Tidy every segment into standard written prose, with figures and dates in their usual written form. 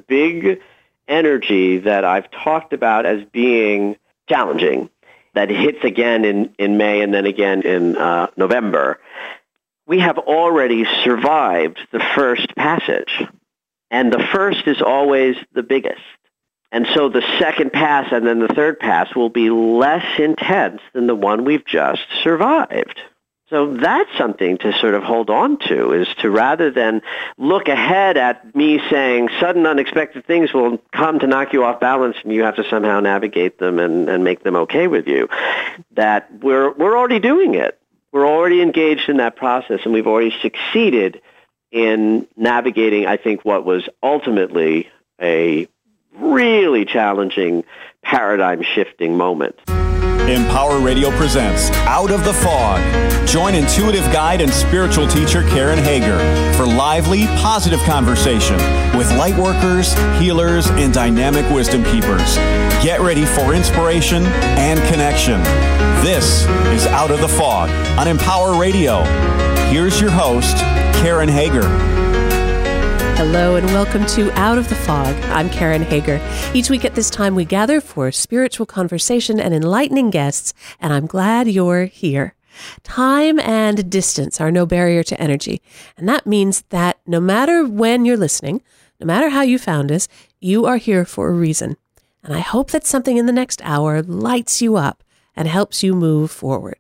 big energy that I've talked about as being challenging, that hits again in May and then again in November, we have already survived the first passage. And the first is always the biggest. And so the second pass and then the third pass will be less intense than the one we've just survived. So that's something to sort of hold on to, is to, rather than look ahead at me saying sudden unexpected things will come to knock you off balance and you have to somehow navigate them and make them okay with you, that we're already doing it. We're already engaged in that process, and we've already succeeded in navigating, I think, what was ultimately a really challenging paradigm-shifting moment. Empower Radio presents Out of the Fog. Join intuitive guide and spiritual teacher Karen Hager for lively, positive conversation with light workers, healers, and dynamic wisdom keepers. Get ready for inspiration and connection. This is Out of the Fog on Empower Radio. Here's your host, Karen Hager. Hello and welcome to Out of the Fog. I'm Karen Hager. Each week at this time we gather for spiritual conversation and enlightening guests, and I'm glad you're here. Time and distance are no barrier to energy, and that means that no matter when you're listening, no matter how you found us, you are here for a reason. And I hope that something in the next hour lights you up and helps you move forward.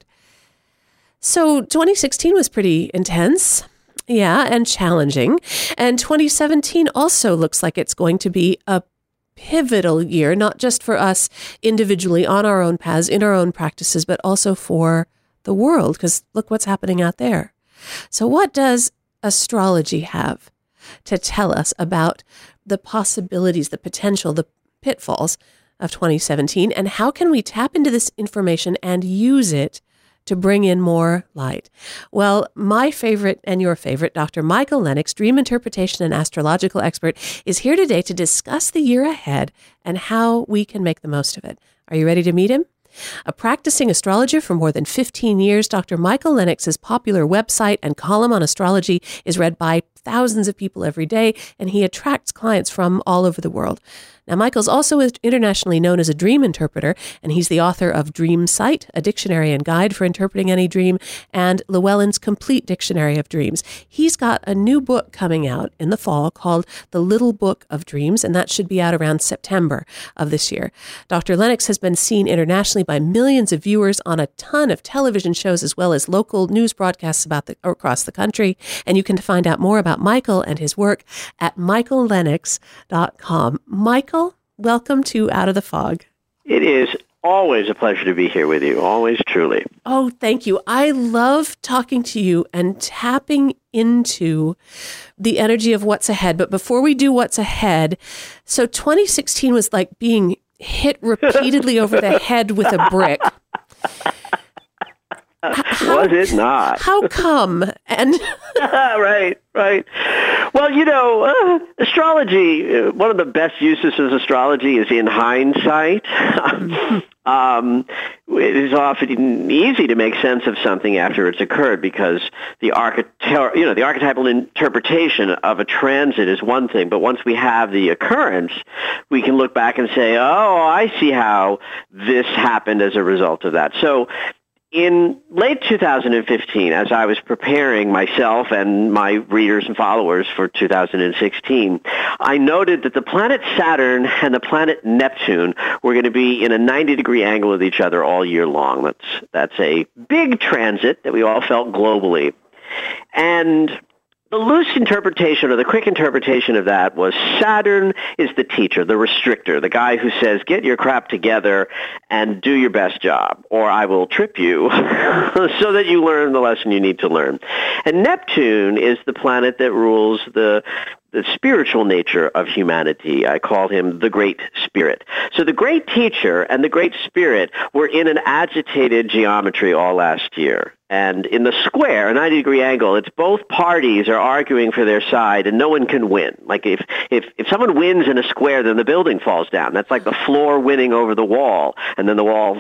So 2016 was pretty intense. Yeah, and challenging. And 2017 also looks like it's going to be a pivotal year, not just for us individually on our own paths, in our own practices, but also for the world, because look what's happening out there. So what does astrology have to tell us about the possibilities, the potential, the pitfalls of 2017, and how can we tap into this information and use it to bring in more light? Well, my favorite and your favorite, Dr. Michael Lennox, dream interpretation and astrological expert, is here today to discuss the year ahead and how we can make the most of it. Are you ready to meet him? A practicing astrologer for more than 15 years, Dr. Michael Lennox's popular website and column on astrology is read by thousands of people every day, and he attracts clients from all over the world. Now, Michael's also internationally known as a dream interpreter, and he's the author of Dream Sight, a dictionary and guide for interpreting any dream, and Llewellyn's Complete Dictionary of Dreams. He's got a new book coming out in the fall called The Little Book of Dreams, and that should be out around September of this year. Dr. Lennox has been seen internationally by millions of viewers on a ton of television shows, as well as local news broadcasts across the country, and you can find out more about Michael and his work at michaellennox.com. Michael, welcome to Out of the Fog. It is always a pleasure to be here with you, always, truly. Oh, thank you. I love talking to you and tapping into the energy of what's ahead. But before we do what's ahead, so 2016 was like being hit repeatedly over the head with a brick. Was it not? How come? And Right. Well, astrology, one of the best uses of astrology is in hindsight. It is often easy to make sense of something after it's occurred, because the archetypal interpretation of a transit is one thing, but once we have the occurrence, we can look back and say, oh, I see how this happened as a result of that. So in late 2015, as I was preparing myself and my readers and followers for 2016, I noted that the planet Saturn and the planet Neptune were going to be in a 90-degree angle with each other all year long. That's a big transit that we all felt globally. And the loose interpretation, or the quick interpretation of that, was Saturn is the teacher, the restrictor, the guy who says, get your crap together and do your best job, or I will trip you so that you learn the lesson you need to learn. And Neptune is the planet that rules the spiritual nature of humanity. I call him the Great Spirit. So the Great Teacher and the Great Spirit were in an agitated geometry all last year. And in the square, a 90-degree angle, it's both parties are arguing for their side, and no one can win. Like if someone wins in a square, then the building falls down. That's like the floor winning over the wall, and then the wall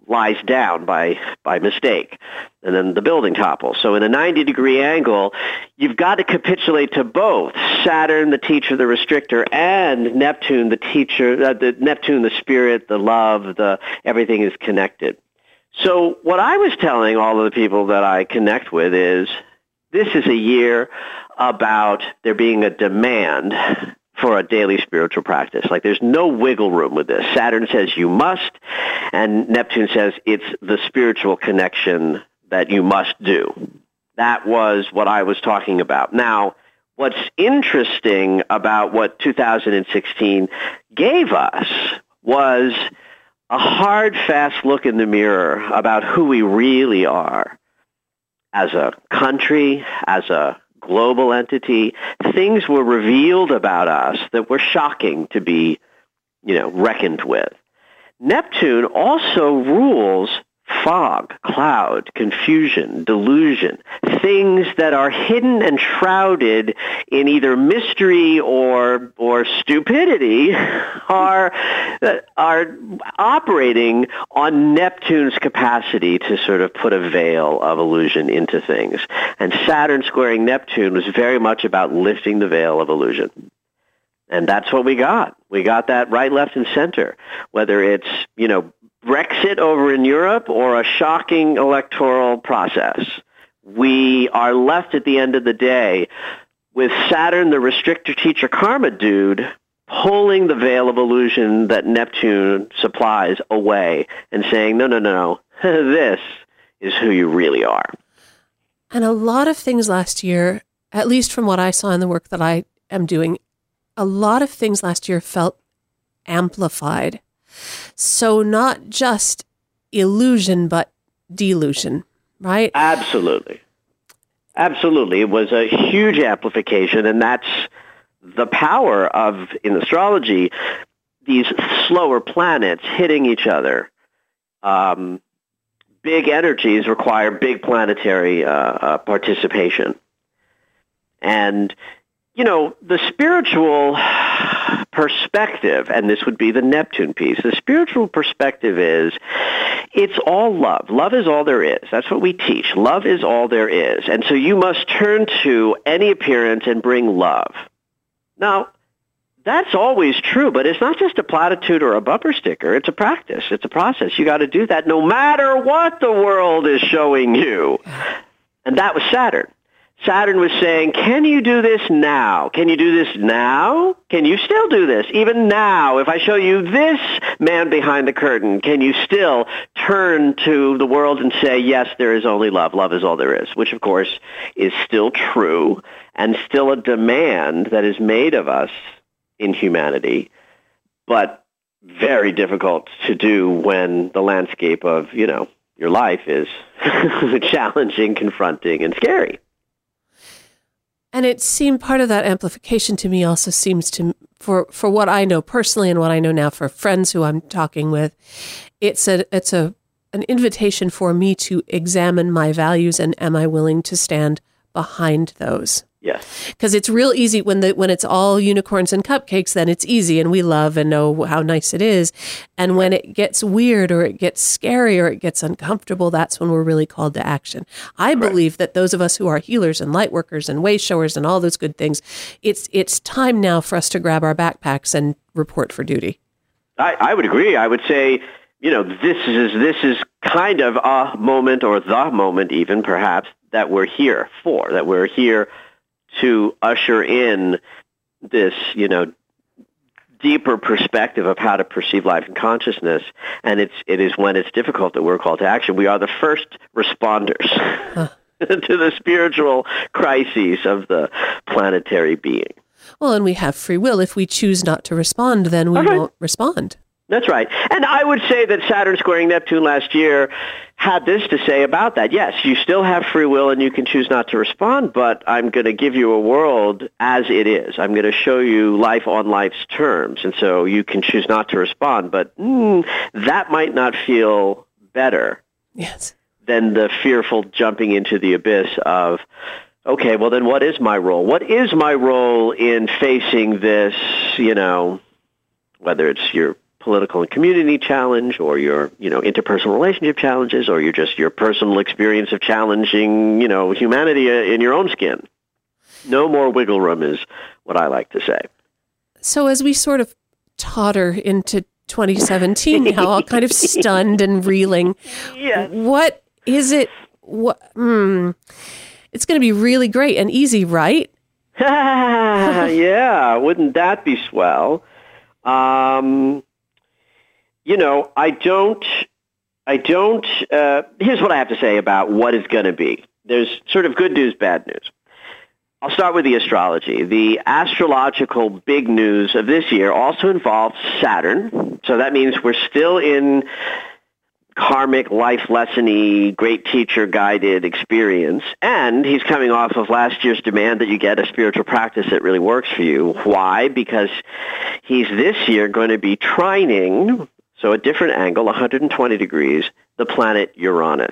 lies down by mistake, and then the building topples. So in a 90-degree angle, you've got to capitulate to both Saturn, the teacher, the restrictor, and Neptune, the teacher, Neptune, the spirit, the love, everything is connected. So what I was telling all of the people that I connect with is, this is a year about there being a demand for a daily spiritual practice. Like, there's no wiggle room with this. Saturn says you must, and Neptune says it's the spiritual connection that you must do. That was what I was talking about. Now, what's interesting about what 2016 gave us was a hard, fast look in the mirror about who we really are as a country, as a global entity. Things were revealed about us that were shocking to be, reckoned with. Neptune also rules fog, cloud, confusion, delusion, things that are hidden and shrouded in either mystery or stupidity are operating on Neptune's capacity to sort of put a veil of illusion into things. And Saturn squaring Neptune was very much about lifting the veil of illusion. And that's what we got. We got that right, left, and center, whether it's, Brexit over in Europe or a shocking electoral process. We are left at the end of the day with Saturn, the restrictor, teacher, karma dude, pulling the veil of illusion that Neptune supplies away and saying, no, this is who you really are. And a lot of things last year, at least from what I saw in the work that I am doing, a lot of things last year felt amplified. So not just illusion, but delusion, right? Absolutely. Absolutely. It was a huge amplification, and that's the power of, in astrology, these slower planets hitting each other. Big energies require big planetary participation. And, the spiritual perspective, and this would be the Neptune piece, the spiritual perspective is, it's all love. Love is all there is. That's what we teach. Love is all there is. And so you must turn to any appearance and bring love. Now, that's always true, but it's not just a platitude or a bumper sticker. It's a practice. It's a process. You got to do that no matter what the world is showing you. And that was Saturn. Saturn was saying, can you do this now? Can you do this now? Can you still do this? Even now, if I show you this man behind the curtain, can you still turn to the world and say, yes, there is only love. Love is all there is, which, of course, is still true and still a demand that is made of us in humanity, but very difficult to do when the landscape of, your life is challenging, confronting, and scary. And it seemed part of that amplification to me also seems to, for what I know personally and what I know now for friends who I'm talking with, it's an invitation for me to examine my values and am I willing to stand behind those? Yes. Because it's real easy when it's all unicorns and cupcakes, then it's easy and we love and know how nice it is. And when it gets weird or it gets scary or it gets uncomfortable, that's when we're really called to action. I believe that those of us who are healers and light workers and way showers and all those good things, it's time now for us to grab our backpacks and report for duty. I would agree. I would say, this is kind of a moment, or the moment even perhaps, that we're here for, that we're here to usher in this, deeper perspective of how to perceive life and consciousness. And it is when it's difficult that we're called to action. We are the first responders to the spiritual crises of the planetary being. Well, and we have free will. If we choose not to respond, then we won't respond. That's right. And I would say that Saturn squaring Neptune last year had this to say about that. Yes, you still have free will and you can choose not to respond, but I'm going to give you a world as it is. I'm going to show you life on life's terms. And so you can choose not to respond, but that might not feel better than the fearful jumping into the abyss of, okay, well then what is my role? What is my role in facing this, whether it's your political and community challenge, or your, interpersonal relationship challenges, or your personal experience of challenging, humanity in your own skin. No more wiggle room is what I like to say. So as we sort of totter into 2017 now, all kind of stunned and reeling, yes. What is it? It's going to be really great and easy, right? Yeah, wouldn't that be swell? I don't, here's what I have to say about what it's going to be. There's sort of good news, bad news. I'll start with the astrology. The astrological big news of this year also involves Saturn. So that means we're still in karmic, life lesson-y, great teacher guided experience. And he's coming off of last year's demand that you get a spiritual practice that really works for you. Why? Because he's this year going to be trining, so a different angle, 120 degrees, the planet Uranus.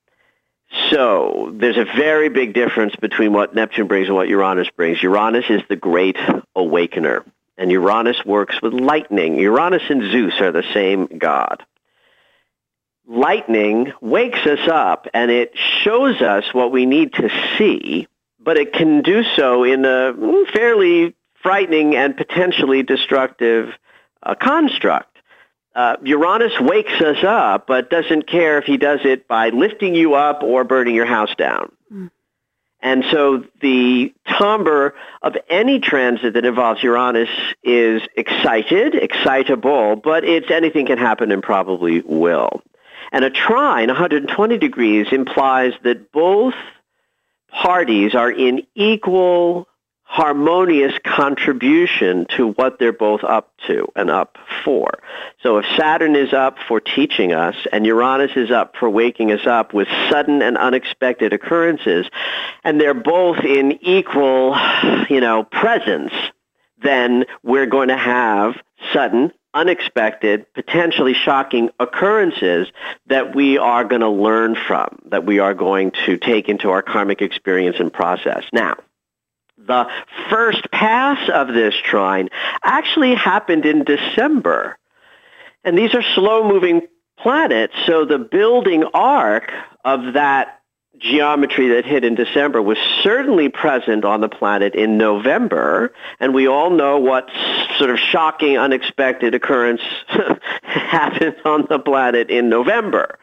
So there's a very big difference between what Neptune brings and what Uranus brings. Uranus is the great awakener, and Uranus works with lightning. Uranus and Zeus are the same god. Lightning wakes us up, and it shows us what we need to see, but it can do so in a fairly frightening and potentially destructive construct. Uranus wakes us up, but doesn't care if he does it by lifting you up or burning your house down. Mm. And so the timbre of any transit that involves Uranus is excitable, but it's anything can happen and probably will. And a trine, 120 degrees, implies that both parties are in equal harmonious contribution to what they're both up to and up for. So if Saturn is up for teaching us and Uranus is up for waking us up with sudden and unexpected occurrences, and they're both in equal, presence, then we're going to have sudden, unexpected, potentially shocking occurrences that we are going to learn from, that we are going to take into our karmic experience and process. Now, the first pass of this trine actually happened in December. And these are slow-moving planets, so the building arc of that geometry that hit in December was certainly present on the planet in November, and we all know what sort of shocking, unexpected occurrence happened on the planet in November.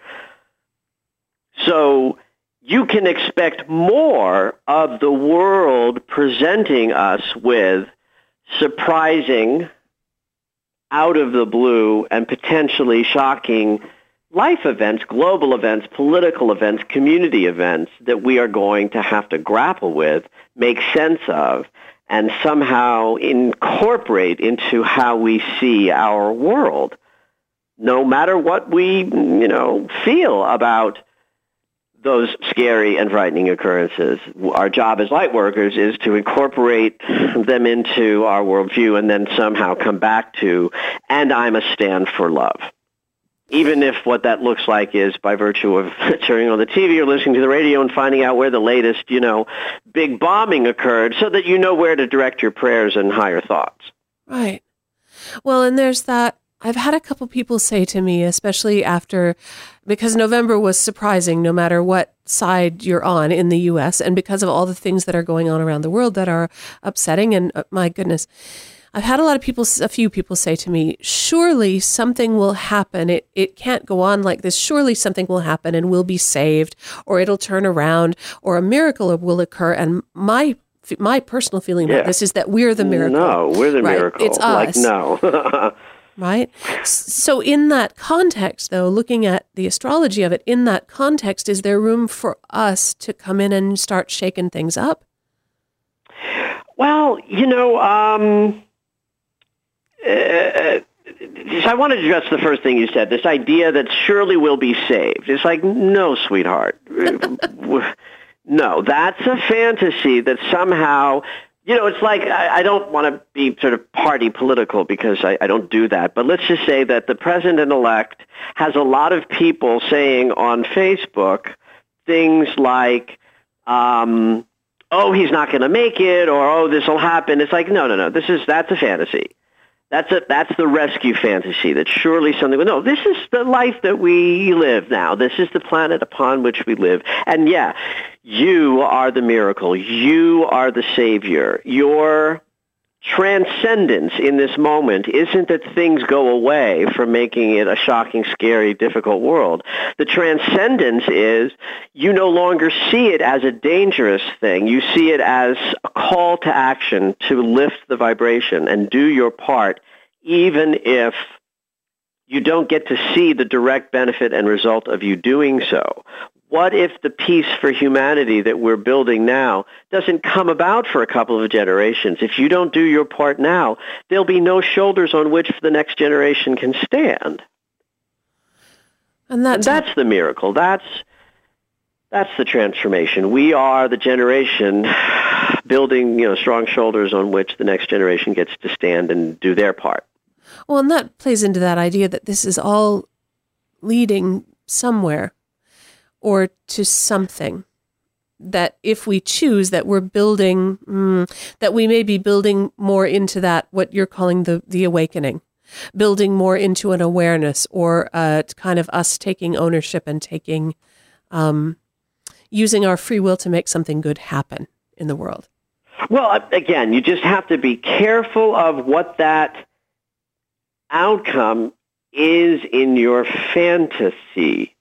So you can expect more of the world presenting us with surprising, out of the blue, and potentially shocking life events, global events, political events, community events that we are going to have to grapple with, make sense of, and somehow incorporate into how we see our world. No matter what we, feel about those scary and frightening occurrences, our job as light workers is to incorporate them into our worldview and then somehow come back to, and I'm a stand for love. Even if what that looks like is by virtue of turning on the TV or listening to the radio and finding out where the latest, big bombing occurred so that you know where to direct your prayers and higher thoughts. Right. Well, and there's that. I've had a couple people say to me, especially because November was surprising no matter what side you're on in the U.S. and because of all the things that are going on around the world that are upsetting. And my goodness, I've had a few people say to me, surely something will happen. It can't go on like this. Surely something will happen and we'll be saved, or it'll turn around, or a miracle will occur. And my personal feeling about this is that we're the miracle. No, we're the miracle. It's us. No. Right? So in that context, though, looking at the astrology of it, in that context, is there room for us to come in and start shaking things up? Well, I want to address the first thing you said, this idea that surely we'll be saved. It's like, no, sweetheart. No, that's a fantasy that somehow, it's like, I don't want to be sort of party political because I don't do that, but let's just say that the president-elect has a lot of people saying on Facebook things like, oh, he's not going to make it, or, oh, this will happen. It's like, no, that's a fantasy. That's the rescue fantasy. That surely something. No, this is the life that we live now. This is the planet upon which we live. And yeah, you are the miracle. You are the savior. Your transcendence in this moment isn't that things go away from making it a shocking, scary, difficult world. The transcendence is you no longer see it as a dangerous thing. You see it as a call to action to lift the vibration and do your part, even if you don't get to see the direct benefit and result of you doing so. What if the peace for humanity that we're building now doesn't come about for a couple of generations? If you don't do your part now, there'll be no shoulders on which the next generation can stand. And that's the miracle. That's the transformation. We are the generation building, strong shoulders on which the next generation gets to stand and do their part. Well, and that plays into that idea that this is all leading somewhere, or to something, that if we choose, that we're building, that we may be building more into that, what you're calling the awakening, building more into an awareness, or kind of us taking ownership and taking, using our free will to make something good happen in the world. Well, again, you just have to be careful of what that outcome is in your fantasy.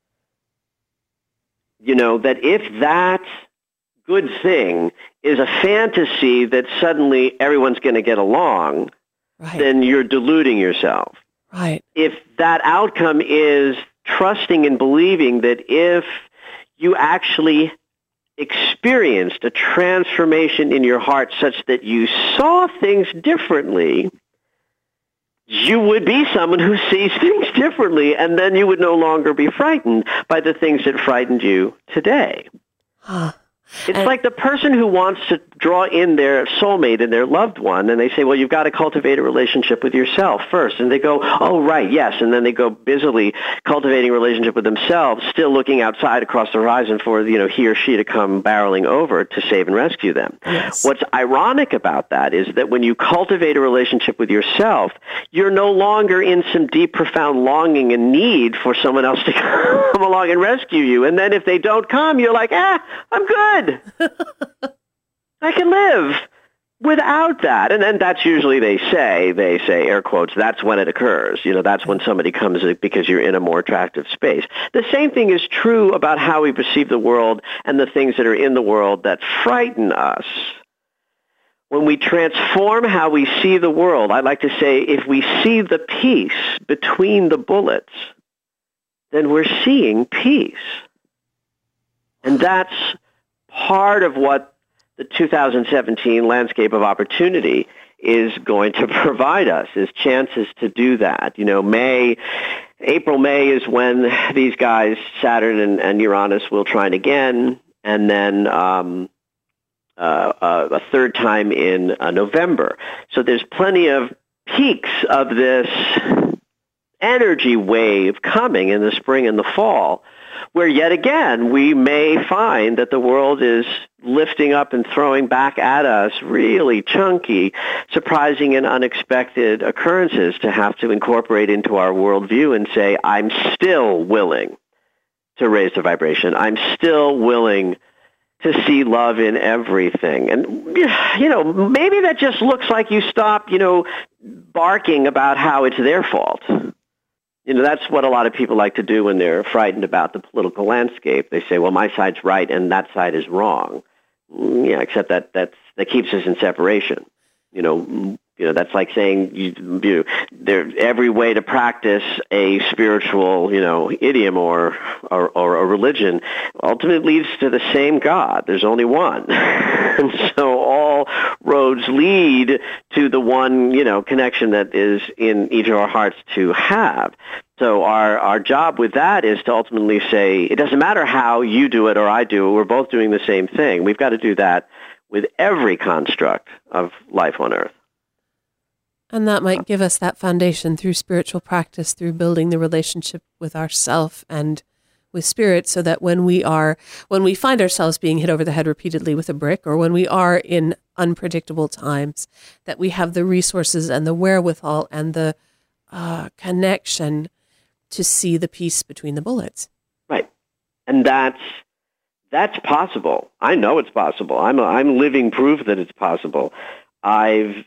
That if that good thing is a fantasy that suddenly everyone's going to get along, right, then you're deluding yourself. Right. If that outcome is trusting and believing that if you actually experienced a transformation in your heart such that you saw things differently, you would be someone who sees things differently, and then you would no longer be frightened by the things that frightened you today. It's like the person who wants to draw in their soulmate and their loved one, and they say, well, you've got to cultivate a relationship with yourself first. And they go, oh, right, yes. And then they go busily cultivating a relationship with themselves, still looking outside across the horizon for, he or she to come barreling over to save and rescue them. Yes. What's ironic about that is that when you cultivate a relationship with yourself, you're no longer in some deep, profound longing and need for someone else to come along and rescue you. And then if they don't come, you're like, I'm good. I can live without that. And then that's usually, they say, air quotes, that's when it occurs. That's when somebody comes because you're in a more attractive space. The same thing is true about how we perceive the world and the things that are in the world that frighten us. When we transform how we see the world, I like to say, if we see the peace between the bullets, then we're seeing peace. And that's part of what the 2017 landscape of opportunity is going to provide us, is chances to do that. April, May is when these guys, Saturn and Uranus, will trine again, and then a third time in November. So there's plenty of peaks of this energy wave coming in the spring and the fall, where yet again we may find that the world is lifting up and throwing back at us really chunky, surprising and unexpected occurrences to have to incorporate into our worldview and say, I'm still willing to raise the vibration. I'm still willing to see love in everything. And, maybe that just looks like you stop, barking about how it's their fault. That's what a lot of people like to do when they're frightened about the political landscape. They say, well, my side's right and that side is wrong. Yeah, except that keeps us in separation. That's like saying every way to practice a spiritual, idiom or a religion ultimately leads to the same God. There's only one. And so all roads lead to the one, connection that is in each of our hearts to have. So our job with that is to ultimately say, it doesn't matter how you do it or I do it, we're both doing the same thing. We've got to do that with every construct of life on Earth. And that might give us that foundation through spiritual practice, through building the relationship with ourself and with spirit, so that when we find ourselves being hit over the head repeatedly with a brick, or when we are in unpredictable times, that we have the resources and the wherewithal and the connection to see the piece between the bullets. Right. And that's possible. I know it's possible. I'm living proof that it's possible. I've,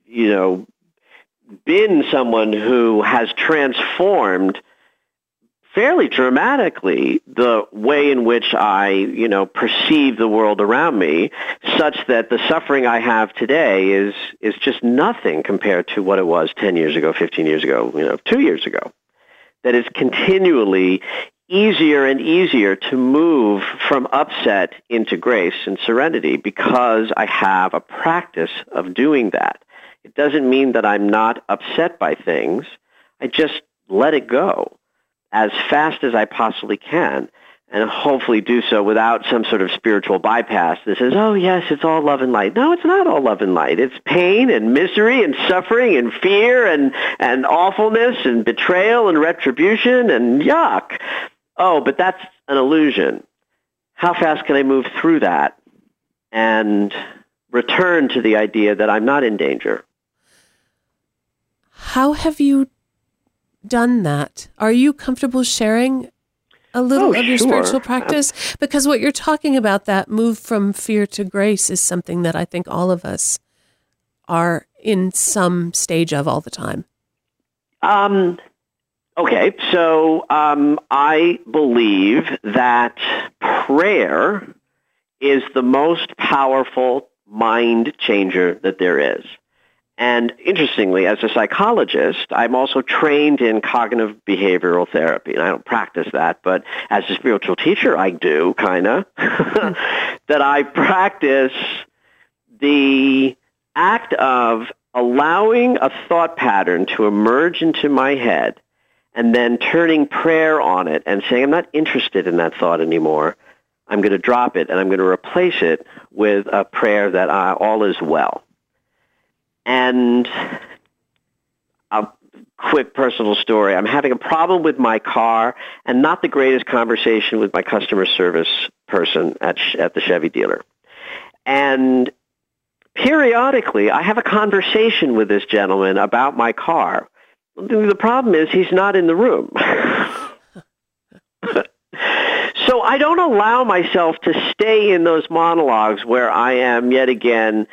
been someone who has transformed fairly dramatically the way in which I, perceive the world around me, such that the suffering I have today is just nothing compared to what it was 10 years ago, 15 years ago, 2 years ago. That it's continually easier and easier to move from upset into grace and serenity because I have a practice of doing that. It doesn't mean that I'm not upset by things. I just let it go as fast as I possibly can, and hopefully do so without some sort of spiritual bypass that says, oh, yes, it's all love and light. No, it's not all love and light. It's pain and misery and suffering and fear and awfulness and betrayal and retribution and yuck. Oh, but that's an illusion. How fast can I move through that and return to the idea that I'm not in danger? How have you done that? Are you comfortable sharing a little of your spiritual practice? Because what you're talking about, that move from fear to grace, is something that I think all of us are in some stage of all the time. Okay, so I believe that prayer is the most powerful mind changer that there is. And interestingly, as a psychologist, I'm also trained in cognitive behavioral therapy. And I don't practice that, but as a spiritual teacher, I do, kind of. That I practice the act of allowing a thought pattern to emerge into my head and then turning prayer on it and saying, I'm not interested in that thought anymore. I'm going to drop it, and I'm going to replace it with a prayer that all is well. And a quick personal story. I'm having a problem with my car and not the greatest conversation with my customer service person at the Chevy dealer. And periodically, I have a conversation with this gentleman about my car. The problem is he's not in the room. So I don't allow myself to stay in those monologues where I am yet again,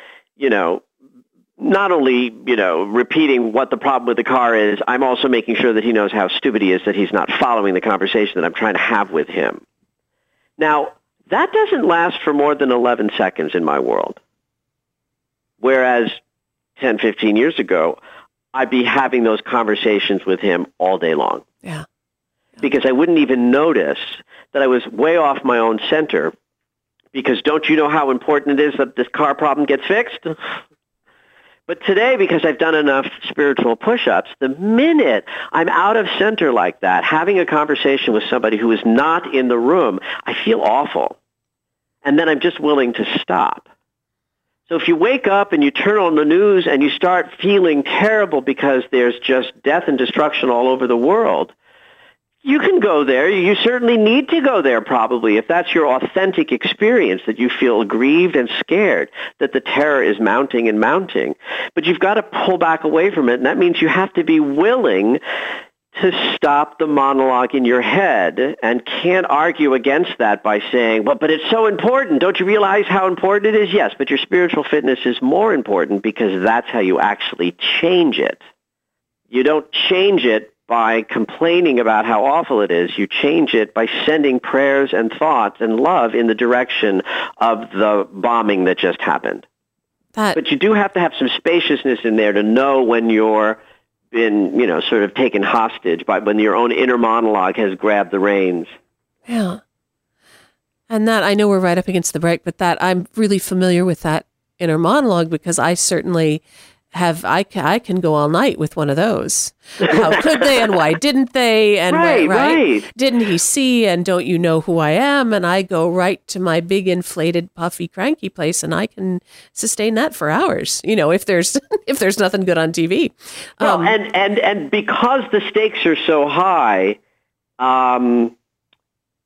not only, repeating what the problem with the car is, I'm also making sure that he knows how stupid he is, that he's not following the conversation that I'm trying to have with him. Now, that doesn't last for more than 11 seconds in my world. Whereas 10, 15 years ago, I'd be having those conversations with him all day long. Yeah. Because I wouldn't even notice that I was way off my own center, because don't you know how important it is that this car problem gets fixed? But today, because I've done enough spiritual push-ups, the minute I'm out of center like that, having a conversation with somebody who is not in the room, I feel awful. And then I'm just willing to stop. So if you wake up and you turn on the news and you start feeling terrible because there's just death and destruction all over the world, you can go there. You certainly need to go there, probably, if that's your authentic experience, that you feel grieved and scared, that the terror is mounting and mounting. But you've got to pull back away from it, and that means you have to be willing to stop the monologue in your head, and can't argue against that by saying, well, but it's so important. Don't you realize how important it is? Yes, but your spiritual fitness is more important, because that's how you actually change it. You don't change it by complaining about how awful it is. You change it by sending prayers and thoughts and love in the direction of the bombing that just happened. But you do have to have some spaciousness in there to know when you're been, sort of taken hostage by when your own inner monologue has grabbed the reins. Yeah. And that, I know we're right up against the break, but that I'm really familiar with that inner monologue, because I certainly I can go all night with one of those. How could they, and why didn't they? And right. Didn't he see? And don't you know who I am? And I go right to my big inflated, puffy, cranky place, and I can sustain that for hours. If there's nothing good on TV. Well, and because the stakes are so high,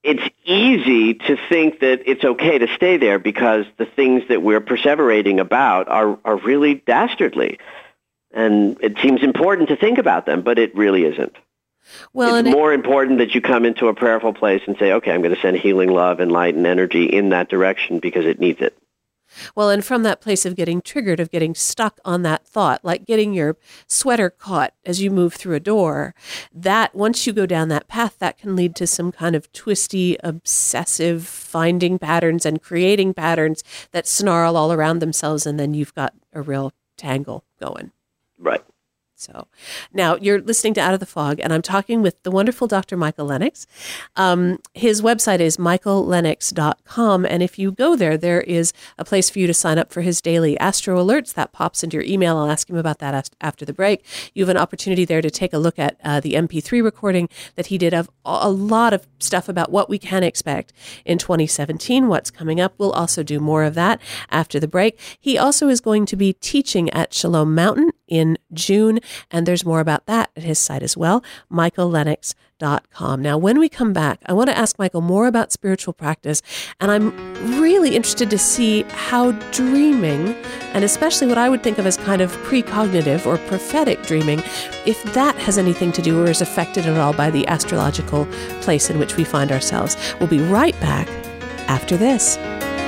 it's easy to think that it's okay to stay there because the things that we're perseverating about are really dastardly. And it seems important to think about them, but it really isn't. Well, it's more important that you come into a prayerful place and say, okay, I'm going to send healing love and light and energy in that direction because it needs it. Well, and from that place of getting triggered, of getting stuck on that thought, like getting your sweater caught as you move through a door, that once you go down that path, that can lead to some kind of twisty, obsessive finding patterns and creating patterns that snarl all around themselves, and then you've got a real tangle going. Right. So now you're listening to Out of the Fog, and I'm talking with the wonderful Dr. Michael Lennox. His website is michaellennox.com, and if you go there, there is a place for you to sign up for his daily Astro Alerts. That pops into your email. I'll ask him about that after the break. You have an opportunity there to take a look at the MP3 recording that he did of a lot of stuff about what we can expect in 2017, what's coming up. We'll also do more of that after the break. He also is going to be teaching at Shalom Mountain in June, and there's more about that at his site as well, michaellennox.com. Now, when we come back, I want to ask Michael more about spiritual practice, and I'm really interested to see how dreaming, and especially what I would think of as kind of precognitive or prophetic dreaming, if that has anything to do or is affected at all by the astrological place in which we find ourselves. We'll be right back after this.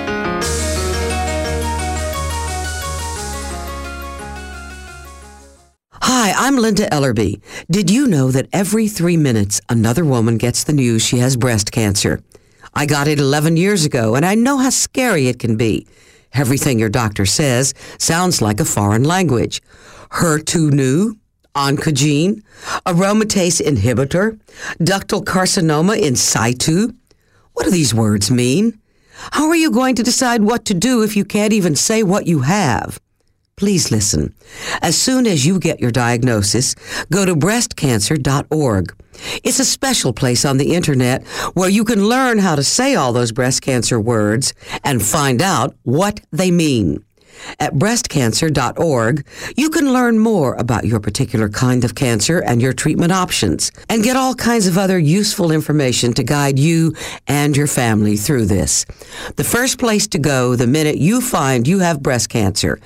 Hi, I'm Linda Ellerby. Did you know that every 3 minutes another woman gets the news she has breast cancer? I got it 11 years ago, and I know how scary it can be. Everything your doctor says sounds like a foreign language. HER2/neu, oncogene, aromatase inhibitor, ductal carcinoma in situ. What do these words mean? How are you going to decide what to do if you can't even say what you have? Please listen. As soon as you get your diagnosis, go to breastcancer.org. It's a special place on the internet where you can learn how to say all those breast cancer words and find out what they mean. At breastcancer.org, you can learn more about your particular kind of cancer and your treatment options, and get all kinds of other useful information to guide you and your family through this. The first place to go the minute you find you have breast cancer,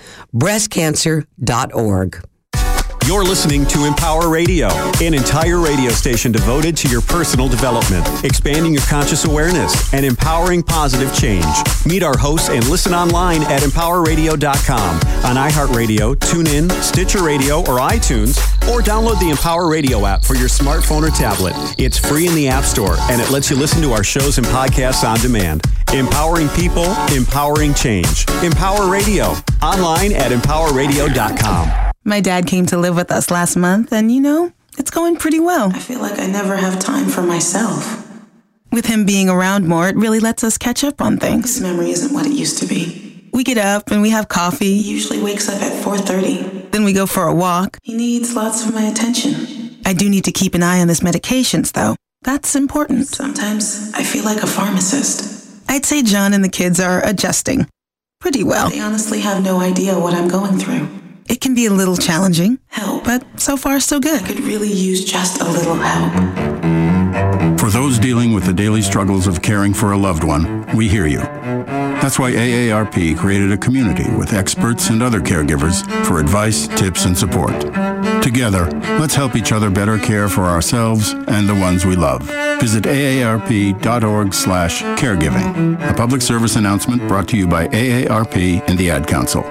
breastcancer.org. You're listening to Empower Radio, an entire radio station devoted to your personal development, expanding your conscious awareness, and empowering positive change. Meet our hosts and listen online at empowerradio.com, on iHeartRadio, TuneIn, Stitcher Radio, or iTunes, or download the Empower Radio app for your smartphone or tablet. It's free in the App Store, and it lets you listen to our shows and podcasts on demand. Empowering people, empowering change. Empower Radio, online at empowerradio.com. My dad came to live with us last month, and it's going pretty well. I feel like I never have time for myself. With him being around more, it really lets us catch up on things. His memory isn't what it used to be. We get up and we have coffee. He usually wakes up at 4:30. Then we go for a walk. He needs lots of my attention. I do need to keep an eye on his medications, though. That's important. Sometimes I feel like a pharmacist. I'd say John and the kids are adjusting pretty well. They honestly have no idea what I'm going through. It can be a little challenging. Help. But so far, so good. I could really use just a little help. For those dealing with the daily struggles of caring for a loved one, we hear you. That's why AARP created a community with experts and other caregivers for advice, tips, and support. Together, let's help each other better care for ourselves and the ones we love. Visit aarp.org/caregiving. A public service announcement brought to you by AARP and the Ad Council.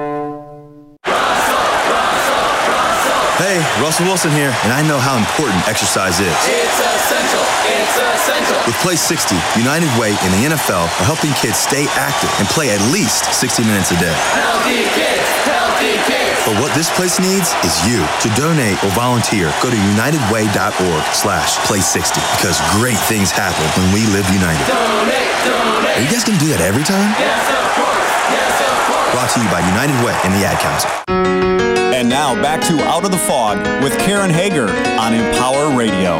Hey, Russell Wilson here, and I know how important exercise is. It's essential. It's essential. With Play 60, United Way and the NFL are helping kids stay active and play at least 60 minutes a day. Healthy kids, healthy kids. But what this place needs is you. To donate or volunteer, go to unitedway.org/play60 because great things happen when we live united. Donate, donate. Are you guys going to do that every time? Yes, of course. Yes, of course. Brought to you by United Way and the Ad Council. And now back to Out of the Fog with Karen Hager on Empower Radio.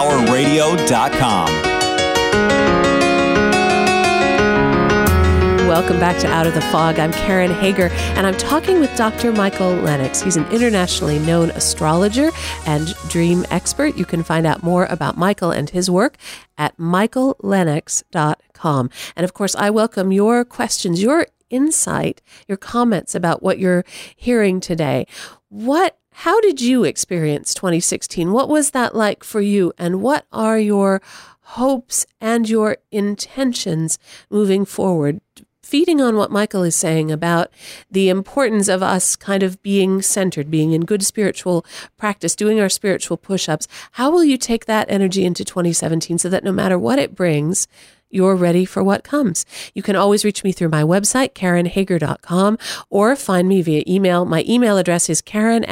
EmpowerRadio.com. welcome back to Out of the Fog. I'm Karen Hager, and I'm talking with Dr. Michael Lennox. He's an internationally known astrologer and dream expert. You can find out more about Michael and his work at michaellennox.com. And of course, I welcome your questions, your insight, your comments about what you're hearing today. How did you experience 2016? What was that like for you? And what are your hopes and your intentions moving forward? Feeding on what Michael is saying about the importance of us kind of being centered, being in good spiritual practice, doing our spiritual push-ups. How will you take that energy into 2017 so that no matter what it brings, you're ready for what comes? You can always reach me through my website, KarenHager.com, or find me via email. My email address is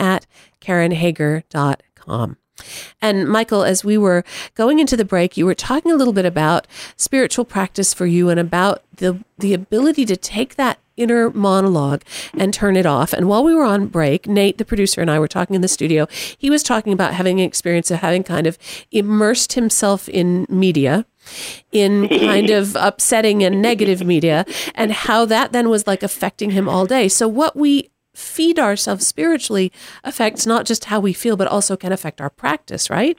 Karen@KarenHager.com. And Michael, as we were going into the break, you were talking a little bit about spiritual practice for you and about the ability to take that inner monologue and turn it off. And while we were on break, Nate, the producer, and I were talking in the studio. He was talking about having an experience of having kind of immersed himself in media, in kind of upsetting and negative media, and how that then was like affecting him all day. So what we feed ourselves spiritually affects not just how we feel, but also can affect our practice, right?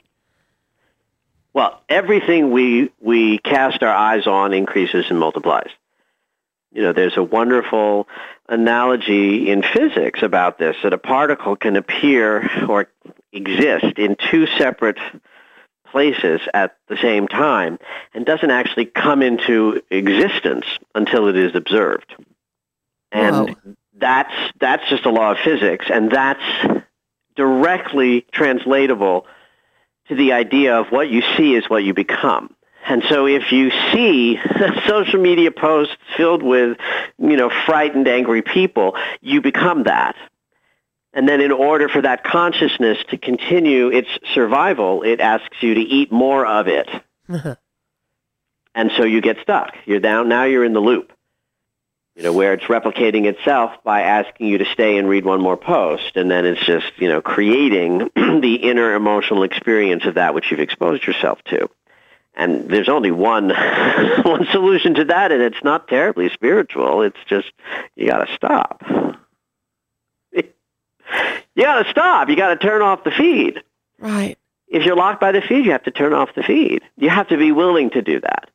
Well, everything we cast our eyes on increases and multiplies. There's a wonderful analogy in physics about this, that a particle can appear or exist in two separate places at the same time and doesn't actually come into existence until it is observed. And Whoa. That's just a law of physics, and that's directly translatable to the idea of what you see is what you become. And so if you see social media posts filled with, frightened, angry people, you become that. And then in order for that consciousness to continue its survival, it asks you to eat more of it. And so you get stuck. Now you're in the loop, where it's replicating itself by asking you to stay and read one more post. And then it's just, creating the inner emotional experience of that which you've exposed yourself to. And there's only one solution to that, and it's not terribly spiritual. It's just, you got to stop. You got to stop. You got to turn off the feed. Right. If you're locked by the feed, you have to turn off the feed. You have to be willing to do that.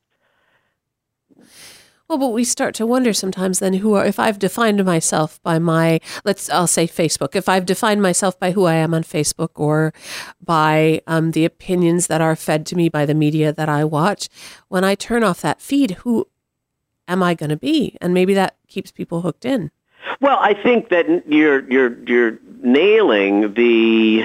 Well, but we start to wonder sometimes then if I've defined myself by I'll say Facebook, if I've defined myself by who I am on Facebook or by the opinions that are fed to me by the media that I watch, when I turn off that feed, who am I going to be? And maybe that keeps people hooked in. Well, I think that you're nailing the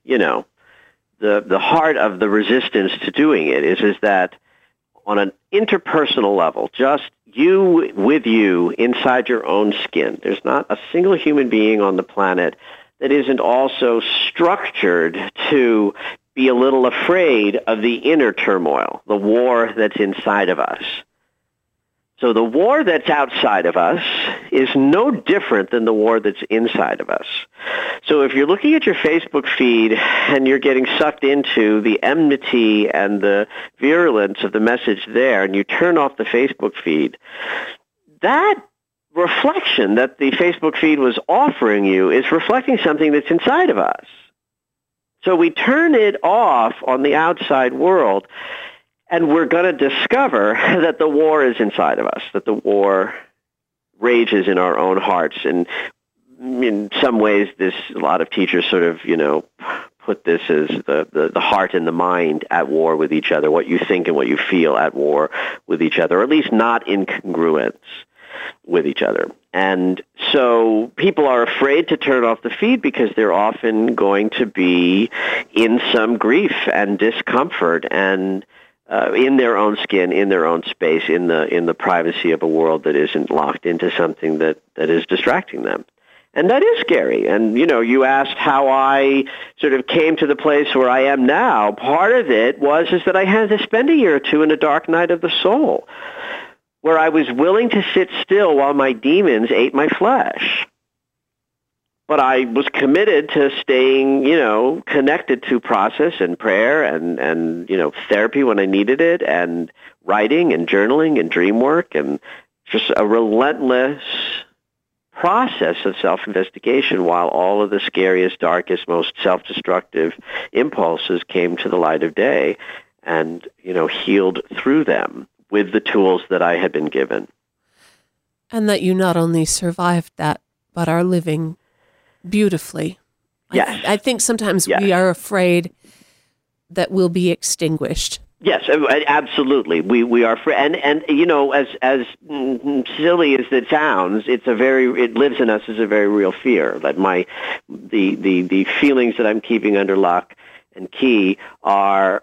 heart of the resistance to doing it is that on an interpersonal level, just you with you inside your own skin. There's not a single human being on the planet that isn't also structured to be a little afraid of the inner turmoil, the war that's inside of us. So the war that's outside of us is no different than the war that's inside of us. So if you're looking at your Facebook feed and you're getting sucked into the enmity and the virulence of the message there, and you turn off the Facebook feed, that reflection that the Facebook feed was offering you is reflecting something that's inside of us. So we turn it off on the outside world, and we're going to discover that the war is inside of us, that the war rages in our own hearts. And in some ways, a lot of teachers sort of, put this as the heart and the mind at war with each other, what you think and what you feel at war with each other, or at least not in congruence with each other. And so people are afraid to turn off the feed because they're often going to be in some grief and discomfort and in their own skin, in their own space, in the privacy of a world that isn't locked into something that is distracting them. And that is scary. And, you asked how I sort of came to the place where I am now. Part of it is that I had to spend a year or two in a dark night of the soul, where I was willing to sit still while my demons ate my flesh. But I was committed to staying, connected to process and prayer and therapy when I needed it, and writing and journaling and dream work, and just a relentless process of self-investigation while all of the scariest, darkest, most self-destructive impulses came to the light of day and, healed through them with the tools that I had been given. And that you not only survived that, but are living beautifully. Yes. I think sometimes we are afraid that we'll be extinguished. Yes, absolutely. We are free, and as silly as it sounds, it lives in us as a very real fear. That the feelings that I'm keeping under lock and key are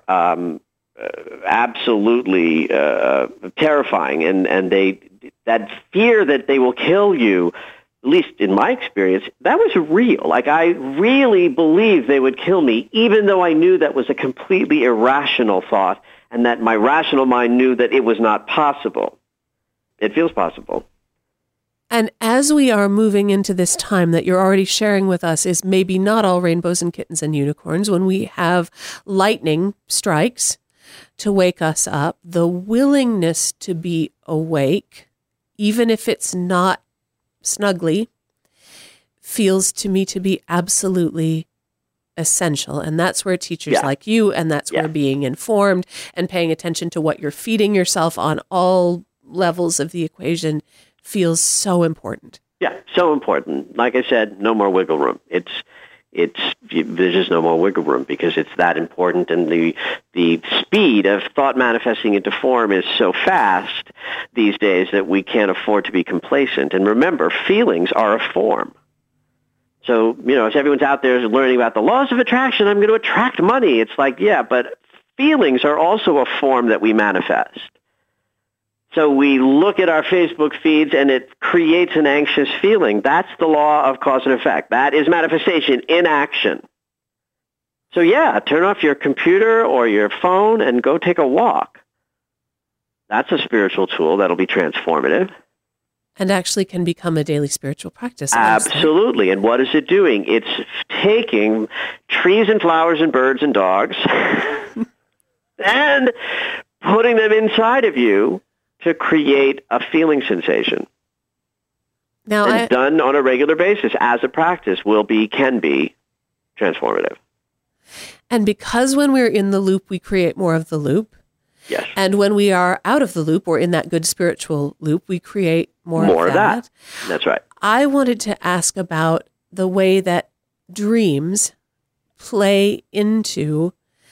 absolutely terrifying, and that fear that they will kill you. At least in my experience, that was real. Like, I really believed they would kill me, even though I knew that was a completely irrational thought and that my rational mind knew that it was not possible. It feels possible. And as we are moving into this time that you're already sharing with us is maybe not all rainbows and kittens and unicorns, when we have lightning strikes to wake us up, the willingness to be awake, even if it's not snugly, feels to me to be absolutely essential. And that's where teachers like you, and that's where being informed and paying attention to what you're feeding yourself on all levels of the equation feels so important. Yeah, so important. Like I said, no more wiggle room. There's just no more wiggle room because it's that important, and the speed of thought manifesting into form is so fast these days that we can't afford to be complacent. And remember, feelings are a form. So, as everyone's out there learning about the laws of attraction, I'm going to attract money. It's like, yeah, but feelings are also a form that we manifest. So we look at our Facebook feeds and it creates an anxious feeling. That's the law of cause and effect. That is manifestation in action. So turn off your computer or your phone and go take a walk. That's a spiritual tool that'll be transformative. And actually can become a daily spiritual practice. Absolutely. And what is it doing? It's taking trees and flowers and birds and dogs and putting them inside of you to create a feeling sensation. Now, and done on a regular basis as a practice can be transformative. And because when we're in the loop, we create more of the loop. Yes. And when we are out of the loop or in that good spiritual loop, we create more of that. That's right. I wanted to ask about the way that dreams play into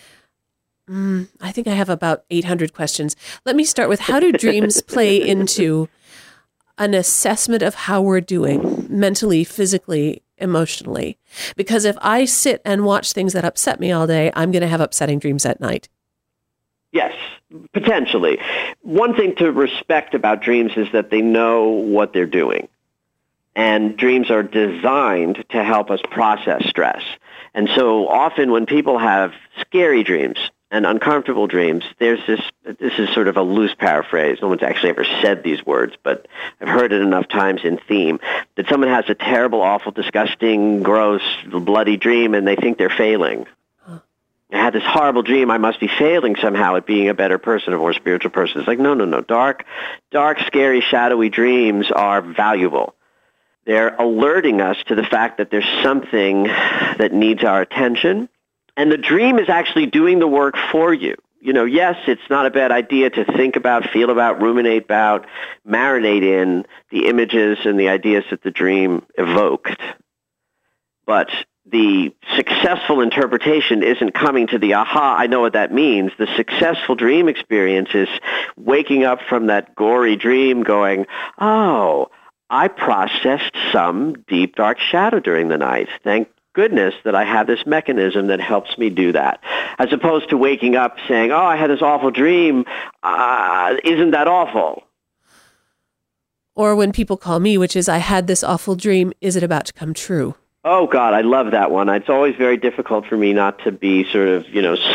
I think I have about 800 questions. Let me start with, how do dreams play into an assessment of how we're doing mentally, physically, emotionally? Because if I sit and watch things that upset me all day, I'm going to have upsetting dreams at night. Yes, potentially. One thing to respect about dreams is that they know what they're doing. And dreams are designed to help us process stress. And so often when people have scary dreams and uncomfortable dreams, this is sort of a loose paraphrase. No one's actually ever said these words, but I've heard it enough times in theme, that someone has a terrible, awful, disgusting, gross, bloody dream and they think they're failing. I had this horrible dream. I must be failing somehow at being a better person, a more spiritual person. It's like, no. Dark, scary, shadowy dreams are valuable. They're alerting us to the fact that there's something that needs our attention. And the dream is actually doing the work for you. Yes, it's not a bad idea to think about, feel about, ruminate about, marinate in the images and the ideas that the dream evoked. But the successful interpretation isn't coming to the aha, I know what that means. The successful dream experience is waking up from that gory dream going, oh, I processed some deep, dark shadow during the night. Thank goodness that I have this mechanism that helps me do that. As opposed to waking up saying, oh, I had this awful dream. Isn't that awful? Or when people call me, which is, I had this awful dream. Is it about to come true? Oh, God, I love that one. It's always very difficult for me not to be sort of,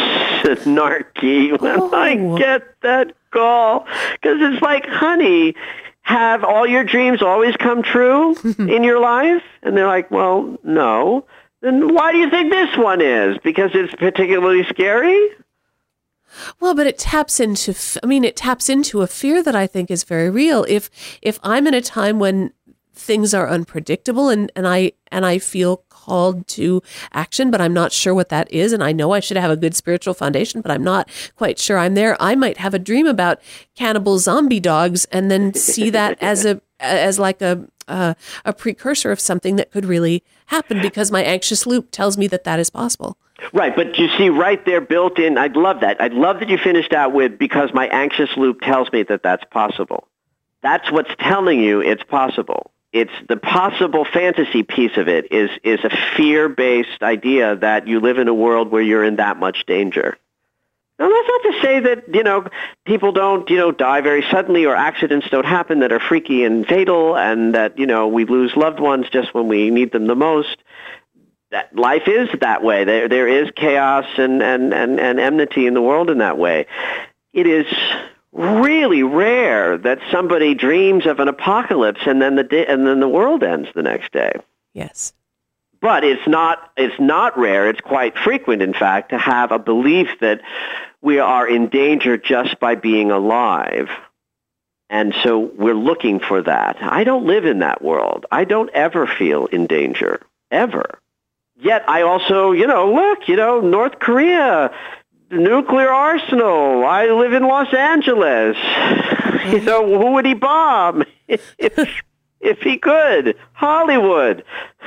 snarky when I get that call. Because it's like, honey, have all your dreams always come true in your life? And they're like, well, no. Then why do you think this one is? Because it's particularly scary? Well, but it taps into, it taps into a fear that I think is very real. If I'm in a time when things are unpredictable and I feel called to action, but I'm not sure what that is, and I know I should have a good spiritual foundation, but I'm not quite sure I'm there. I might have a dream about cannibal zombie dogs and then see that as a precursor of something that could really happen because my anxious loop tells me that is possible. Right, but you see right there built in, I'd love that. I'd love that you finished out with because my anxious loop tells me that that's possible. That's what's telling you it's possible. It's the possible fantasy piece of it is a fear-based idea that you live in a world where you're in that much danger. Now, that's not to say that, people don't, die very suddenly or accidents don't happen that are freaky and fatal and that, we lose loved ones just when we need them the most. That life is that way. There is chaos and enmity in the world in that way. It is really rare that somebody dreams of an apocalypse and then the world ends the next day. Yes. But it's not rare. It's quite frequent, in fact, to have a belief that we are in danger just by being alive. And so we're looking for that. I don't live in that world. I don't ever feel in danger, ever. Yet I also, North Korea, nuclear arsenal. I live in Los Angeles. Who would he bomb if he could? Hollywood.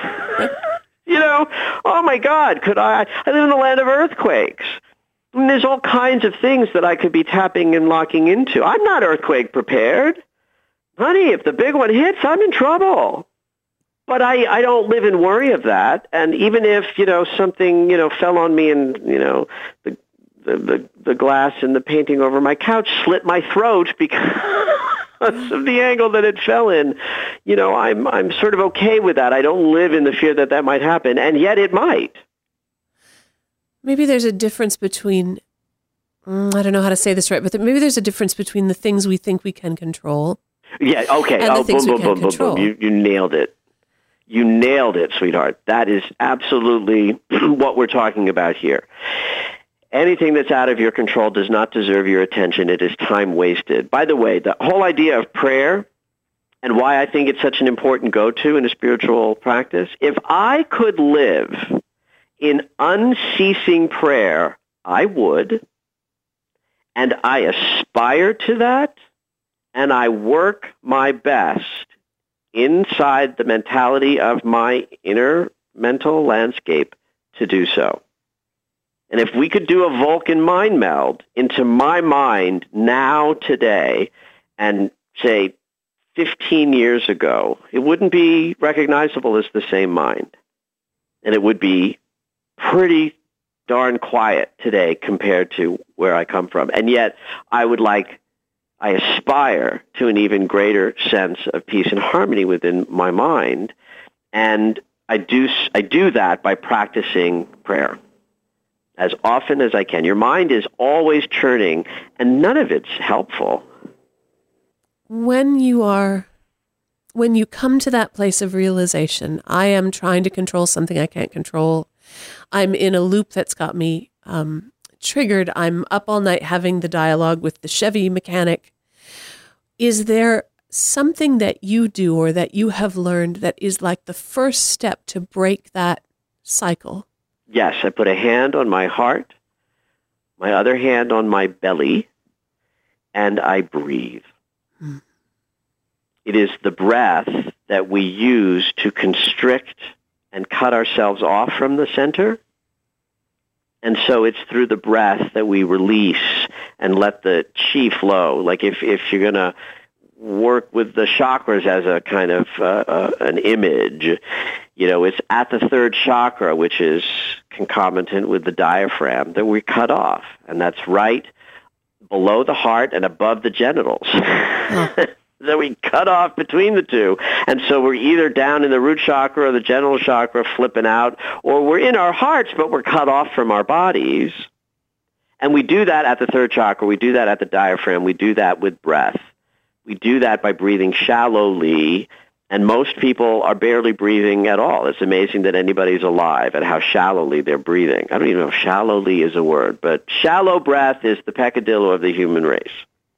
Oh my God, could I live in the land of earthquakes. And there's all kinds of things that I could be tapping and locking into. I'm not earthquake prepared. Honey, if the big one hits, I'm in trouble. But I don't live in worry of that. And even if, something, fell on me and, the glass and the painting over my couch slit my throat because of the angle that it fell in, I'm sort of okay with that. I don't live in the fear that might happen, and yet it might. Maybe there's a difference between, I don't know how to say this right, but maybe there's a difference between the things we think we can control. Yeah, okay. And the things we can't control. You nailed it. You nailed it, sweetheart. That is absolutely what we're talking about here. Anything that's out of your control does not deserve your attention. It is time wasted. By the way, the whole idea of prayer and why I think it's such an important go-to in a spiritual practice, if I could live in unceasing prayer, I would, and I aspire to that, and I work my best inside the mentality of my inner mental landscape to do so. And if we could do a Vulcan mind meld into my mind now, today, and say 15 years ago, it wouldn't be recognizable as the same mind. And it would be pretty darn quiet today compared to where I come from. And yet I aspire to an even greater sense of peace and harmony within my mind. And I do that by practicing prayer as often as I can. Your mind is always churning, and none of it's helpful. When you come to that place of realization, I am trying to control something I can't control. I'm in a loop that's got me triggered. I'm up all night having the dialogue with the Chevy mechanic. Is there something that you do or that you have learned that is like the first step to break that cycle? Yes, I put a hand on my heart, my other hand on my belly, and I breathe. It is the breath that we use to constrict and cut ourselves off from the center. And so it's through the breath that we release and let the chi flow. Like if you're going to work with the chakras as a kind of an image, it's at the third chakra, which is concomitant with the diaphragm, that we cut off. And that's right below the heart and above the genitals. So we cut off between the two. And so we're either down in the root chakra or the genital chakra flipping out, or we're in our hearts, but we're cut off from our bodies. And we do that at the third chakra. We do that at the diaphragm. We do that with breath. We do that by breathing shallowly And most people are barely breathing at all. It's amazing that anybody's alive and how shallowly they're breathing. I don't even know if shallowly is a word, but shallow breath is the peccadillo of the human race.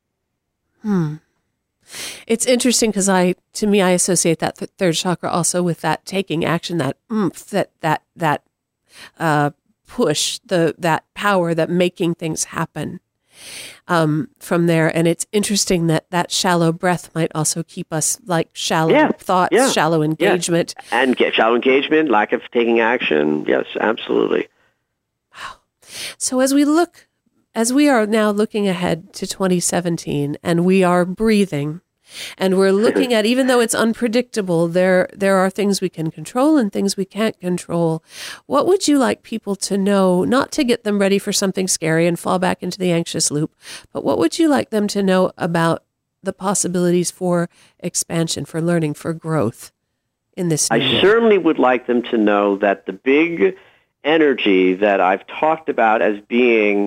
It's interesting because to me, I associate that third chakra also with that taking action, that oomph, that push, that power, that making things happen from there. And it's interesting that shallow breath might also keep us like shallow thoughts, shallow engagement. Yeah. And shallow engagement, lack of taking action. Yes, absolutely. Wow. So as we are now looking ahead to 2017 and we are breathing and we're looking at, even though it's unpredictable, there are things we can control and things we can't control. What would you like people to know, not to get them ready for something scary and fall back into the anxious loop, but what would you like them to know about the possibilities for expansion, for learning, for growth in this new year? I certainly would like them to know that the big energy that I've talked about as being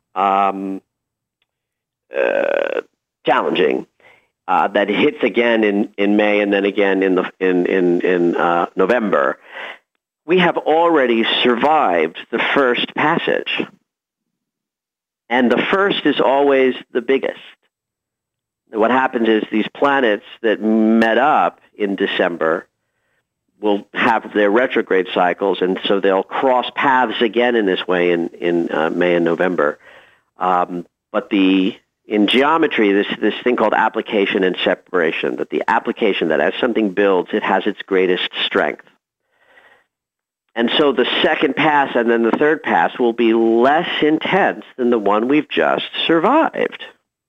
challenging, that hits again in May and then again in November, we have already survived the first passage. And the first is always the biggest. What happens is these planets that met up in December will have their retrograde cycles, and so they'll cross paths again in this way in May and November. But in geometry, this thing called application and separation, that the application, that as something builds, it has its greatest strength. And so the second pass and then the third pass will be less intense than the one we've just survived.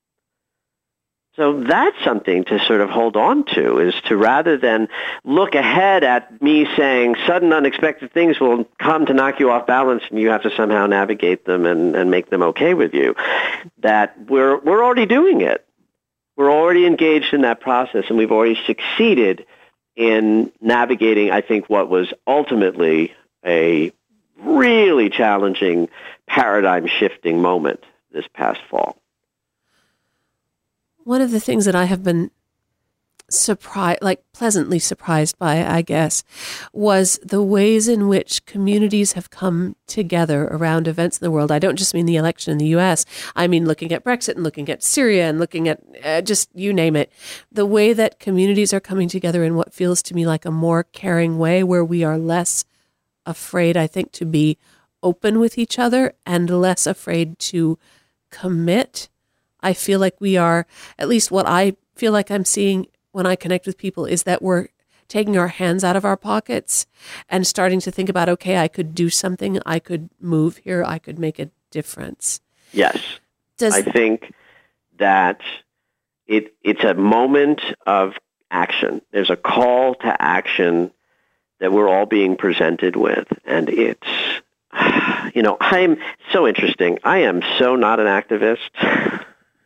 So that's something to sort of hold on to, is to, rather than look ahead at me saying sudden unexpected things will come to knock you off balance and you have to somehow navigate them and make them okay with you, that we're already doing it. We're already engaged in that process, and we've already succeeded in navigating, I think, what was ultimately a really challenging paradigm-shifting moment this past fall. One of the things that I have been pleasantly surprised by, I guess, was the ways in which communities have come together around events in the world. I don't just mean the election in the U.S. I mean looking at Brexit and looking at Syria and looking at just you name it. The way that communities are coming together in what feels to me like a more caring way, where we are less afraid, I think, to be open with each other and less afraid to commit. I feel like we are, at least what I feel like I'm seeing when I connect with people, is that we're taking our hands out of our pockets and starting to think about, okay, I could do something, I could move here, I could make a difference. Yes. I think that it's a moment of action. There's a call to action that we're all being presented with, and it's, I'm so interesting. I am so not an activist.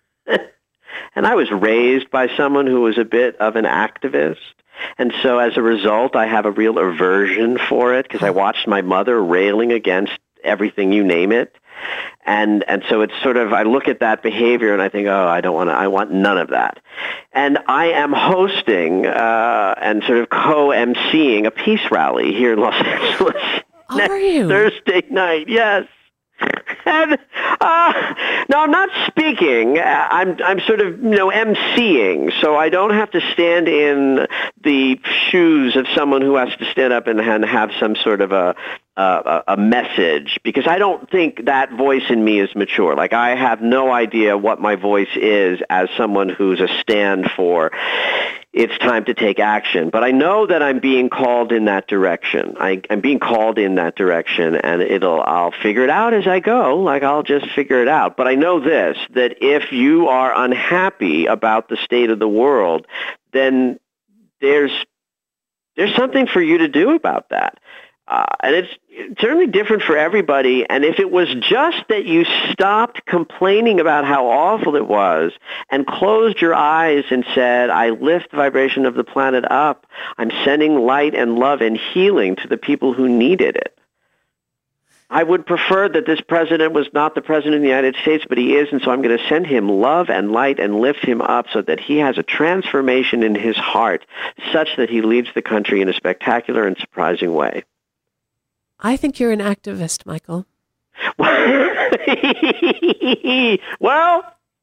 And I was raised by someone who was a bit of an activist. And so as a result, I have a real aversion for it, because I watched my mother railing against everything, you name it. And so it's sort of, I look at that behavior and I think, I want none of that. And I am hosting and sort of co-emceeing a peace rally here in Los Angeles next Thursday night. Yes. And no, I'm not speaking. I'm sort of emceeing, so I don't have to stand in the shoes of someone who has to stand up and have some sort of a message, because I don't think that voice in me is mature. Like, I have no idea what my voice is as someone who's a stand for it's time to take action. But I know that I'm being called in that direction. I'm being called in that direction, and I'll figure it out as I go. Like, I'll just figure it out. But I know this, that if you are unhappy about the state of the world, then there's something for you to do about that. And it's certainly different for everybody. And if it was just that you stopped complaining about how awful it was and closed your eyes and said, I lift the vibration of the planet up, I'm sending light and love and healing to the people who needed it, I would prefer that this president was not the president of the United States, but he is, and so I'm going to send him love and light and lift him up so that he has a transformation in his heart such that he leads the country in a spectacular and surprising way. I think you're an activist, Michael. Well,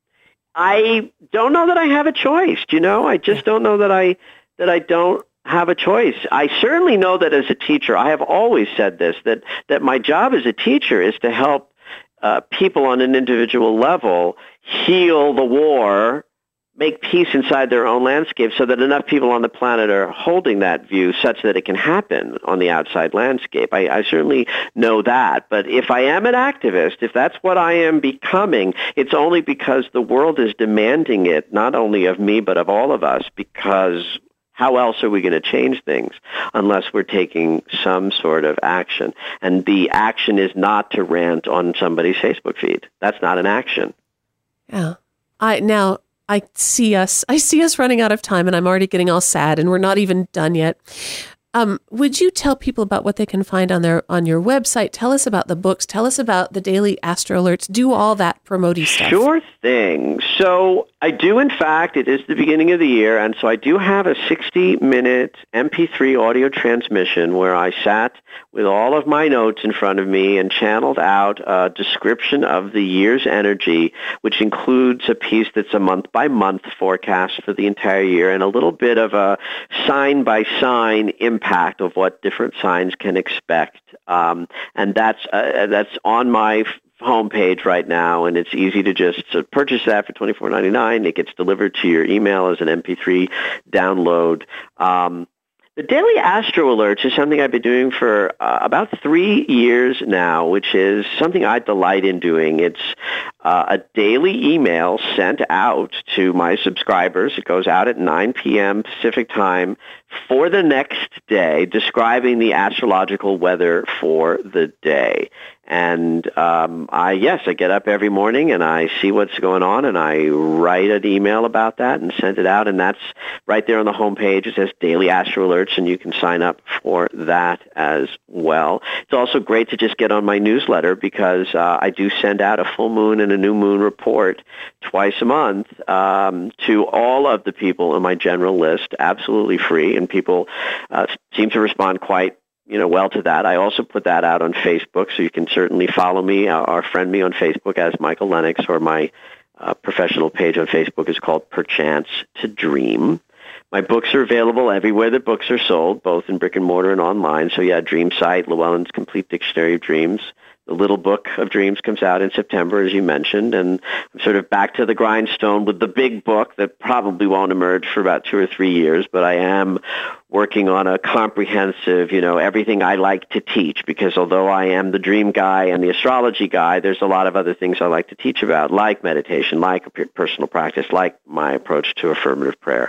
I don't know that I have a choice. I just don't know that I don't have a choice. I certainly know that as a teacher, I have always said this, that my job as a teacher is to help people on an individual level heal the war, make peace inside their own landscape so that enough people on the planet are holding that view such that it can happen on the outside landscape. I certainly know that. But if I am an activist, if that's what I am becoming, it's only because the world is demanding it, not only of me, but of all of us, because how else are we going to change things unless we're taking some sort of action? And the action is not to rant on somebody's Facebook feed. That's not an action. Yeah. I see us running out of time, and I'm already getting all sad, and we're not even done yet. Would you tell people about what they can find on your website? Tell us about the books. Tell us about the daily Astro Alerts. Do all that promote-y stuff. Sure thing. So I do, in fact, it is the beginning of the year, and so I do have a 60-minute MP3 audio transmission where I sat with all of my notes in front of me and channeled out a description of the year's energy, which includes a piece that's a month-by-month forecast for the entire year and a little bit of a sign-by-sign impact of what different signs can expect. And that's on my homepage right now, and it's easy to just purchase that for $24.99. It gets delivered to your email as an MP3 download. The Daily Astro Alerts is something I've been doing for about 3 years now, which is something I delight in doing. It's a daily email sent out to my subscribers. It goes out at 9 p.m. Pacific time for the next day, describing the astrological weather for the day. And I get up every morning and I see what's going on and I write an email about that and send it out. And that's right there on the homepage. It says Daily Astro Alerts, and you can sign up for that as well. It's also great to just get on my newsletter because I do send out a full moon and a new moon report twice a month to all of the people in my general list, absolutely free. And people seem to respond quite well to that. I also put that out on Facebook, so you can certainly follow me or friend me on Facebook as Michael Lennox, or my professional page on Facebook is called Perchance to Dream. My books are available everywhere that books are sold, both in brick and mortar and online. So Dream Sight, Llewellyn's Complete Dictionary of Dreams. The Little Book of Dreams comes out in September, as you mentioned, and I'm sort of back to the grindstone with the big book that probably won't emerge for about 2 or 3 years, but I am working on a comprehensive, everything I like to teach, because although I am the dream guy and the astrology guy, there's a lot of other things I like to teach about, like meditation, like personal practice, like my approach to affirmative prayer.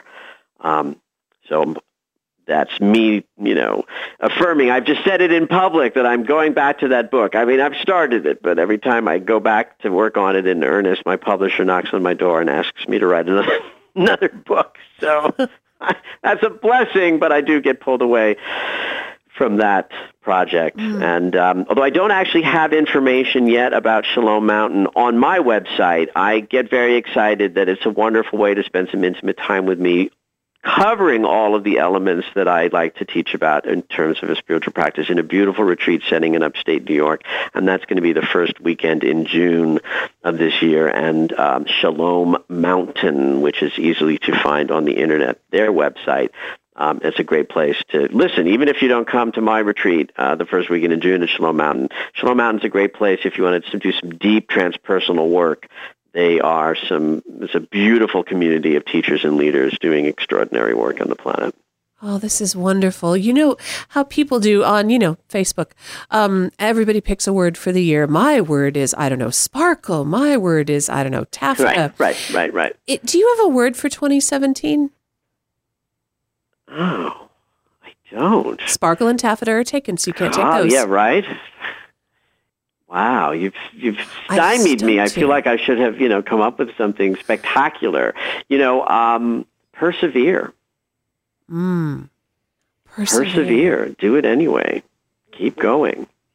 So that's me, affirming. I've just said it in public that I'm going back to that book. I mean, I've started it, but every time I go back to work on it in earnest, my publisher knocks on my door and asks me to write another book. So that's a blessing, but I do get pulled away from that project. And although I don't actually have information yet about Shalom Mountain on my website, I get very excited that it's a wonderful way to spend some intimate time with me, covering all of the elements that I like to teach about in terms of a spiritual practice in a beautiful retreat setting in upstate New York. And that's going to be the first weekend in June of this year. And Shalom Mountain, which is easily to find on the internet, their website. It's a great place to listen, even if you don't come to my retreat the first weekend in June at Shalom Mountain. Shalom Mountain's a great place if you wanted to do some deep transpersonal work. It's a beautiful community of teachers and leaders doing extraordinary work on the planet. Oh, this is wonderful. You know how people do on, Facebook. Everybody picks a word for the year. My word is, sparkle. My word is, taffeta. Right. Do you have a word for 2017? Oh, I don't. Sparkle and taffeta are taken, so you can't take those. Oh, yeah, right. Wow, you've stymied me. I feel like I should have, come up with something spectacular. Persevere. Persevere. Do it anyway. Keep going.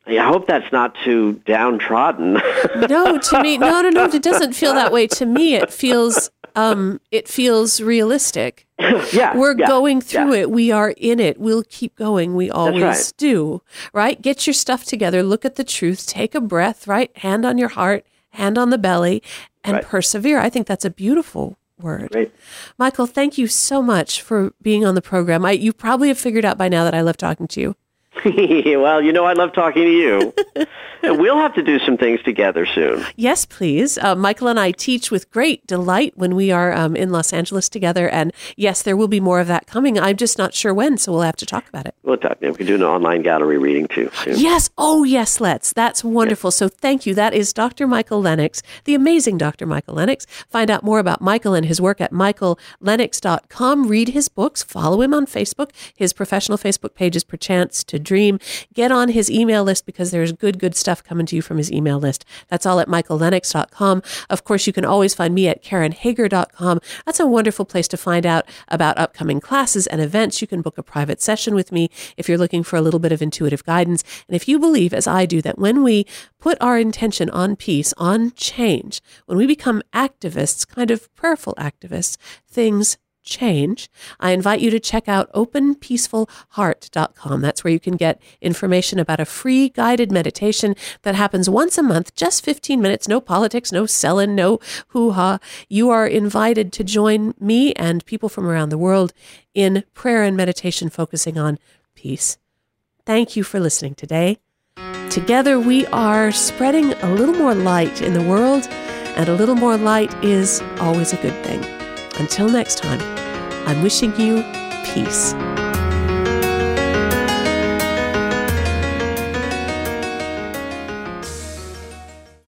I hope that's not too downtrodden. No, to me, no, it doesn't feel that way. To me, it feels realistic. We're going through it. We are in it. We'll keep going. We always do, right? Get your stuff together. Look at the truth. Take a breath, right? Hand on your heart, hand on the belly, and persevere. I think that's a beautiful word. Great. Michael, thank you so much for being on the program. You probably have figured out by now that I love talking to you. Well, I love talking to you. And we'll have to do some things together soon. Yes, please. Michael and I teach with great delight when we are in Los Angeles together. And yes, there will be more of that coming. I'm just not sure when, so we'll have to talk about it. We'll talk. We can do an online gallery reading too soon. Yes. Oh, yes, let's. That's wonderful. Yes. So thank you. That is Dr. Michael Lennox, the amazing Dr. Michael Lennox. Find out more about Michael and his work at michaellennox.com. Read his books. Follow him on Facebook. His professional Facebook page is Perchance to Dream. Get on his email list because there's good stuff coming to you from his email list. That's all at michaellennox.com. Of course, you can always find me at karenhager.com. That's a wonderful place to find out about upcoming classes and events. You can book a private session with me if you're looking for a little bit of intuitive guidance. And if you believe, as I do, that when we put our intention on peace, on change, when we become activists, kind of prayerful activists, things change, I invite you to check out openpeacefulheart.com. That's where you can get information about a free guided meditation that happens once a month, just 15 minutes, no politics, no selling, no hoo-ha. You are invited to join me and people from around the world in prayer and meditation focusing on peace. Thank you for listening today. Together we are spreading a little more light in the world, and a little more light is always a good thing. Until next time, I'm wishing you peace.